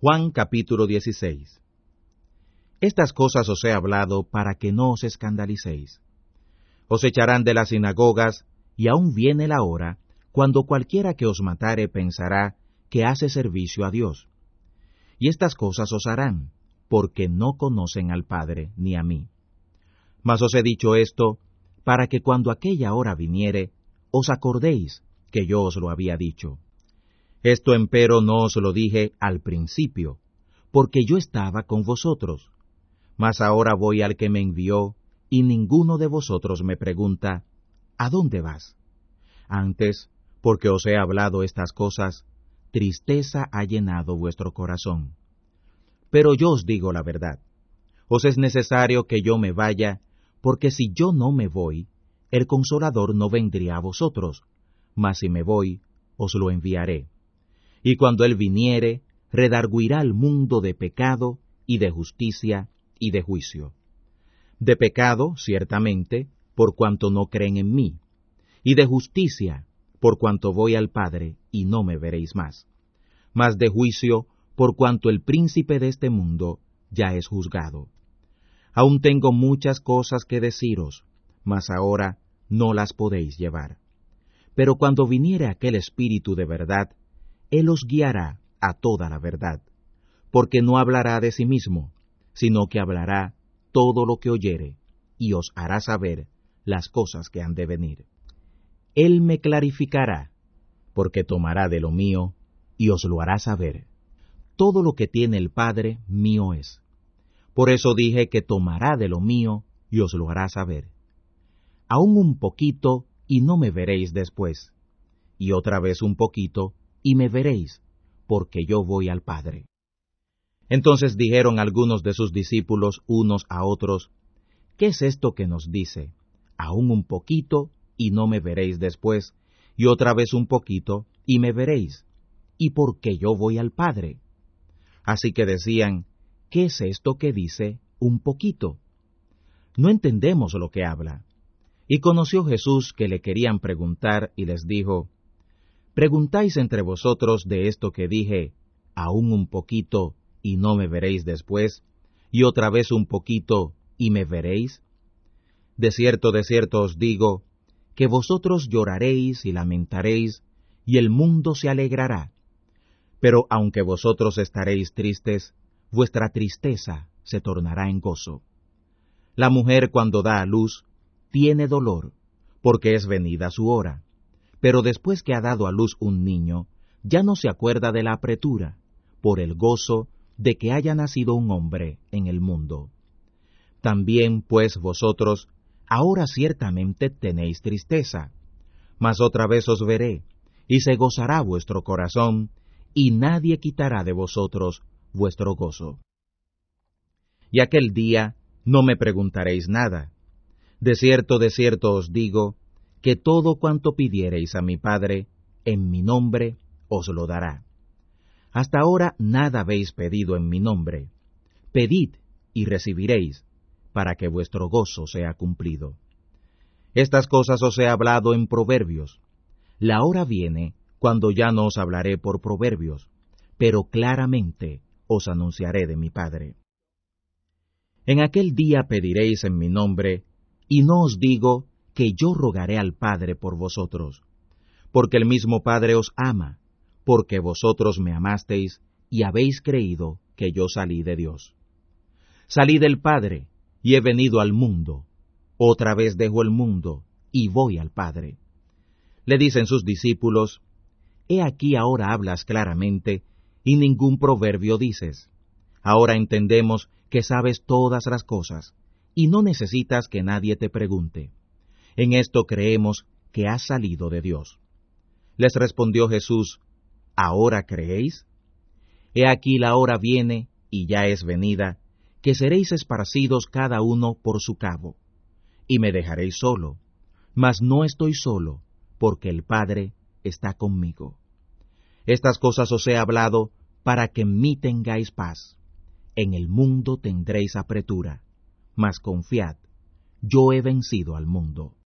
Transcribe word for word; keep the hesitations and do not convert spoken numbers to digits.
Juan capítulo dieciséis. Estas cosas os he hablado para que no os escandalicéis. Os echarán de las sinagogas, y aún viene la hora, cuando cualquiera que os matare pensará que hace servicio a Dios. Y estas cosas os harán, porque no conocen al Padre ni a mí. Mas os he dicho esto, para que cuando aquella hora viniere, os acordéis que yo os lo había dicho. Esto empero no os lo dije al principio, porque yo estaba con vosotros. Mas ahora voy al que me envió, y ninguno de vosotros me pregunta, ¿a dónde vas? Antes, porque os he hablado estas cosas, tristeza ha llenado vuestro corazón. Pero yo os digo la verdad, os es necesario que yo me vaya, porque si yo no me voy, el Consolador no vendría a vosotros, mas si me voy, os lo enviaré. Y cuando él viniere, redarguirá al mundo de pecado, y de justicia, y de juicio. De pecado, ciertamente, por cuanto no creen en mí, y de justicia, por cuanto voy al Padre, y no me veréis más. Mas de juicio, por cuanto el príncipe de este mundo ya es juzgado. Aún tengo muchas cosas que deciros, mas ahora no las podéis llevar. Pero cuando viniere aquel Espíritu de verdad, Él os guiará a toda la verdad, porque no hablará de sí mismo, sino que hablará todo lo que oyere, y os hará saber las cosas que han de venir. Él me clarificará, porque tomará de lo mío, y os lo hará saber. Todo lo que tiene el Padre, mío es. Por eso dije que tomará de lo mío, y os lo hará saber. Aún un poquito, y no me veréis después. Y otra vez un poquito, y me veréis, porque yo voy al Padre. Entonces dijeron algunos de sus discípulos unos a otros, ¿qué es esto que nos dice? Aún un poquito, y no me veréis después, y otra vez un poquito, y me veréis, y porque yo voy al Padre. Así que decían, ¿qué es esto que dice un poquito? No entendemos lo que habla. Y conoció Jesús que le querían preguntar, y les dijo, ¿preguntáis entre vosotros de esto que dije, aún un poquito, y no me veréis después, y otra vez un poquito, y me veréis? De cierto, de cierto os digo, que vosotros lloraréis y lamentaréis, y el mundo se alegrará. Pero aunque vosotros estaréis tristes, vuestra tristeza se tornará en gozo. La mujer cuando da a luz, tiene dolor, porque es venida su hora. Pero después que ha dado a luz un niño, ya no se acuerda de la apretura, por el gozo de que haya nacido un hombre en el mundo. También, pues, vosotros, ahora ciertamente tenéis tristeza, mas otra vez os veré, y se gozará vuestro corazón, y nadie quitará de vosotros vuestro gozo. Y aquel día no me preguntaréis nada. De cierto, de cierto os digo, que todo cuanto pidiereis a mi Padre, en mi nombre, os lo dará. Hasta ahora nada habéis pedido en mi nombre. Pedid y recibiréis, para que vuestro gozo sea cumplido. Estas cosas os he hablado en proverbios. La hora viene cuando ya no os hablaré por proverbios, pero claramente os anunciaré de mi Padre. En aquel día pediréis en mi nombre, y no os digo que yo rogaré al Padre por vosotros, porque el mismo Padre os ama, porque vosotros me amasteis y habéis creído que yo salí de Dios. Salí del Padre, y he venido al mundo. Otra vez dejo el mundo, y voy al Padre. Le dicen sus discípulos, He aquí ahora hablas claramente, y ningún proverbio dices. Ahora entendemos que sabes todas las cosas, y no necesitas que nadie te pregunte. En esto creemos que has salido de Dios. Les respondió Jesús, ¿ahora creéis? He aquí la hora viene, y ya es venida, que seréis esparcidos cada uno por su cabo, y me dejaréis solo, mas no estoy solo, porque el Padre está conmigo. Estas cosas os he hablado para que en mí tengáis paz. En el mundo tendréis apretura, mas confiad, yo he vencido al mundo.